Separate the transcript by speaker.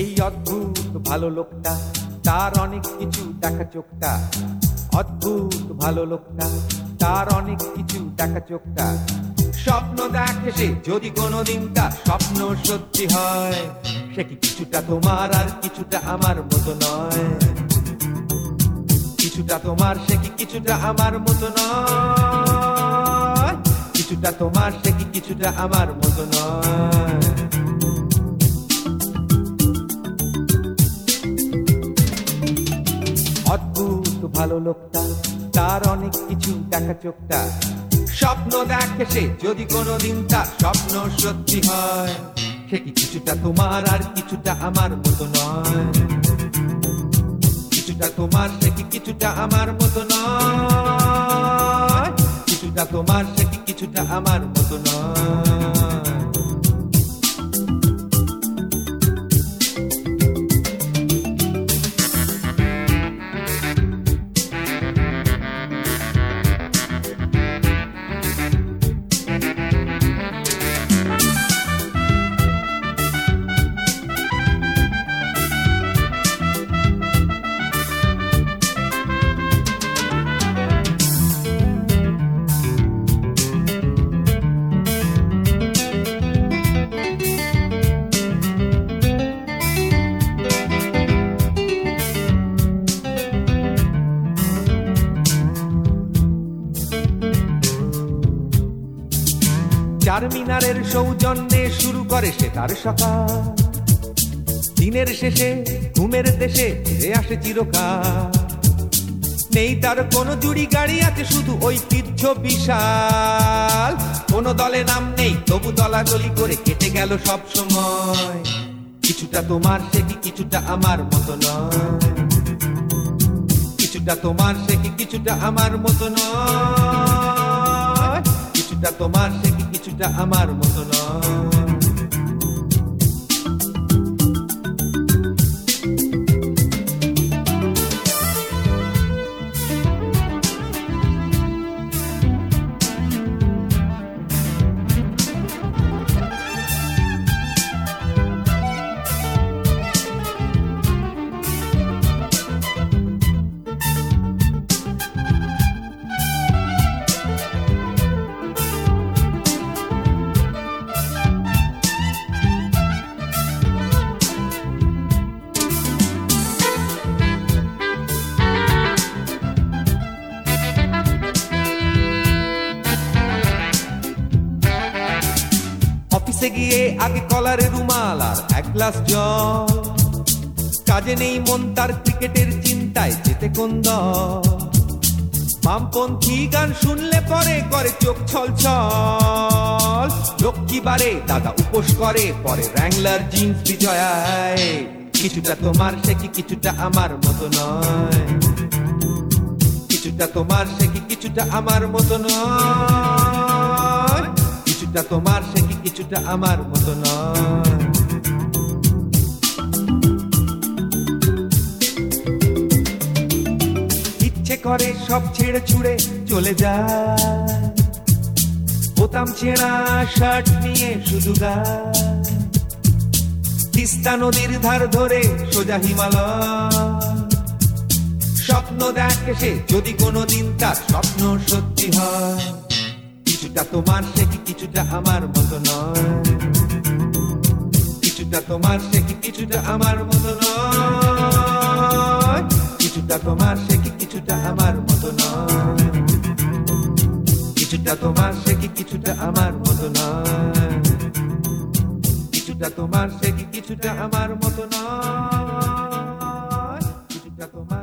Speaker 1: এই অদ্ভুত ভালো লোকটা, তার অনেক কিছু দেখা চোখটা। অদ্ভুত ভালো লোকটা, তার অনেক কিছু দেখা চোখটা। স্বপ্ন দেখে সে যদি কোনোদিন তার স্বপ্ন সত্যি হয়, সে কি কিছুটা তোমার আর কিছুটা আমার মতো নয়? কিছুটা তোমার, সে কি কিছুটা আমার মতো নয়? কিছুটা তোমার, সে কি কিছুটা আমার মতো নয়? অদ্ভুত ভালো লোকটা, তার অনেক কিছু দেখা চোখটা। স্বপ্ন দেখে সে যদি কোনোদিন তার স্বপ্ন সত্যি হয়, সে কি কিছুটা তোমার আর কিছুটা আমার মতো নয়? কিছুটা তোমার, সে কি কিছুটা আমার মতো নয়? কিছুটা তোমার, সে কি কিছুটা আমার মতো নয়? চারমিনারের সৌজন্যে শুরু করে সে তার সকাল। দিনের শেষে ঘুমের দেশে ফিরে আসে চিরকাল। নেই তার কোনো জুড়ি গাড়ি, আছে শুধু ঐতিহ্য বিশাল। কোনো দলে নাম নেই, তবু দলাদলি করে কেটে গেল সব সময়। কিছুটা তোমার, সে কি কিছুটা আমার মতো নয়? কিছুটা তোমার, সে কি কিছুটা আমার মতো নয়? কিছুটা তোমার, সে কি কিছুটা আমার মতো নয়? অফিসে গিয়ে আগে কলারে রুমাল আর এক গ্লাস জল। কাজে নেই মন তার, ক্রিকেটের চিন্তায় যেতে কোন দল। বামপন্থী গান শুনলে পরে করে চোখ ছলছল। লক্ষ্মীবারে দাদা উপোস করে, পরে র্যাংলার জিন্স বিজয়ায়। কিছুটা তোমার, সে কি কিছুটা আমার মতো নয়? কিছুটা তোমার, সে কি কিছুটা আমার মতো নয়? কিছুটা তোমার, সে কি কিছুটা আমার মতো নয়? ইচ্ছে করে সব ছেড়ে ছুড়ে চলে যায়, বোতাম ছেঁড়া শার্ট নিয়ে শুধু গায়। তিস্তা নদীর ধার ধরে সোজা হিমালয়। স্বপ্ন দেখে সে যদি কোনোদিন তার স্বপ্ন সত্যি হয়, কিছুটা তোমার, সে কি কিছুটা আমার মতো নয়? কিছুটা তোমার, সে কি কিছুটা আমার মতো নয়? কিছুটা তোমার, সে কি কিছুটা আমার মতো নয়? কিছুটা তোমার, সে কি কিছুটা আমার মতো নয়? কিছুটা তোমার, সে কি কিছুটা আমার মতো নয়? কিছুটা তোমার